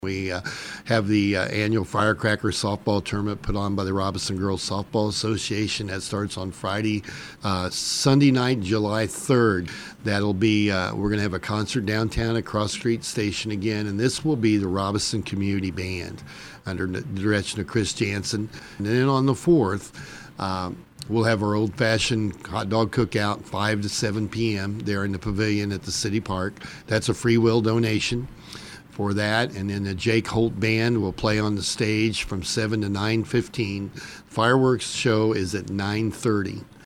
We have the annual Firecracker softball tournament put on by the Robinson Girls Softball Association. That starts on Friday, Sunday night, July 3rd. That'll be, we're going to have a concert downtown at Cross Street Station again, and this will be the Robinson Community Band under the direction of Chris Jansen. And then on the 4th, we'll have our old-fashioned hot dog cookout, 5 to 7 p.m. there in the pavilion at the City Park. That's a free will donation for that, and then the Jake Holt Band will play on the stage from 7 to 9:15. Fireworks show is at 9:30.